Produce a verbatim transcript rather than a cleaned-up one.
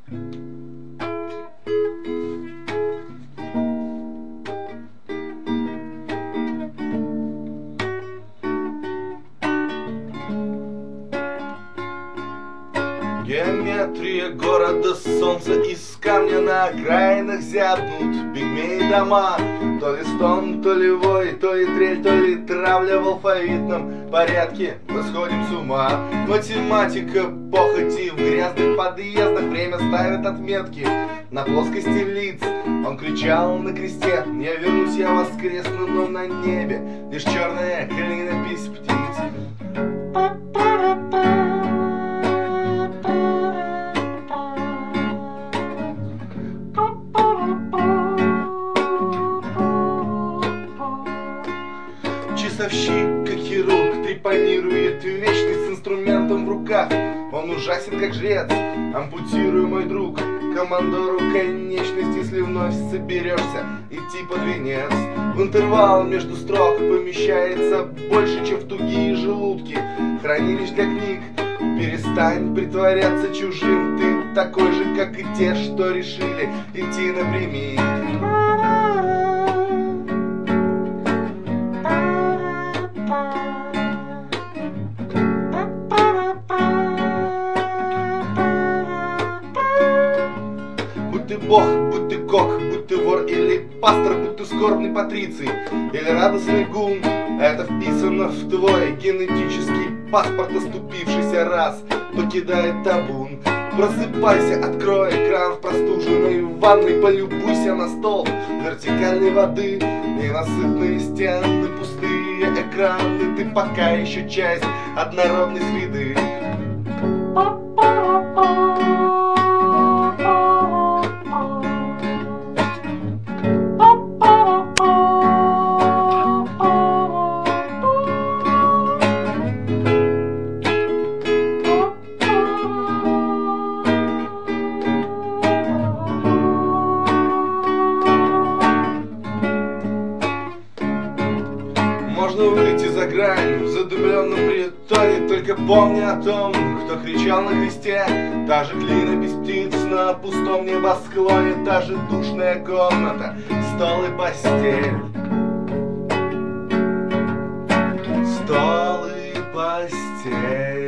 Геометрия города солнца из камня на окраинах зябнут пигмеи дома. То ли стон, то ли вой, то ли трель, то ли травля в алфавитном порядке. Мы сходим с ума. Математика похоти в грязных подъездах. Время ставит отметки на плоскости лиц. Он кричал на кресте: я вернусь, я воскресну, но на небе лишь черная клинопись птиц. Часовщик, как хирург, трепанирует вечность с инструментом в руках. Он ужасен, как жрец, ампутируй, мой друг, командору конечности, если вновь соберешься идти под венец. В интервал между строк помещается больше, чем в тугие желудки. Хранилищ для книг, перестань притворяться чужим. Ты такой же, как и те, что решили идти напрямик. Будь ты бог, будь ты кок, будь ты вор или пастор, будь ты скорбный патриций или радостный гун, это вписано в твой генетический паспорт. Наступившийся раз покидает табун. Просыпайся, открой экран в простуженной ванной, полюбуйся на стол вертикальной воды, ненасытные стены, пустые экраны. Ты пока еще часть однородной среды. Можно выйти за грань в задымленном притоне, только помни о том, кто кричал на кресте. Та же клинопись птиц на пустом небосклоне, та же душная комната, стол и постель. Стол и постель.